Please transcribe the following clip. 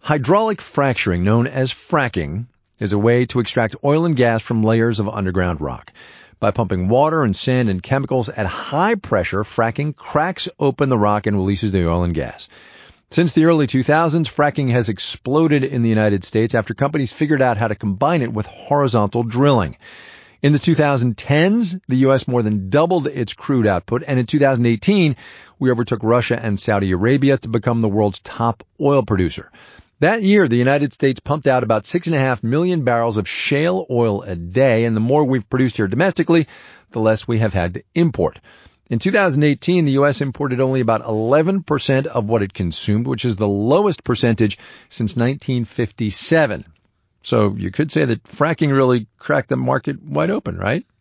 Hydraulic fracturing, known as fracking, is a way to extract oil and gas from layers of underground rock. By pumping water and sand and chemicals at high pressure, fracking cracks open the rock and releases the oil and gas. Since the early 2000s, fracking has exploded in the United States after companies figured out how to combine it with horizontal drilling. In the 2010s, the U.S. more than doubled its crude output, and in 2018, we overtook Russia and Saudi Arabia to become the world's top oil producer. That year, the United States pumped out about 6.5 million barrels of shale oil a day, and the more we've produced here domestically, the less we have had to import. In 2018, the U.S. imported only about 11% of what it consumed, which is the lowest percentage since 1957. So you could say that fracking really cracked the market wide open, right?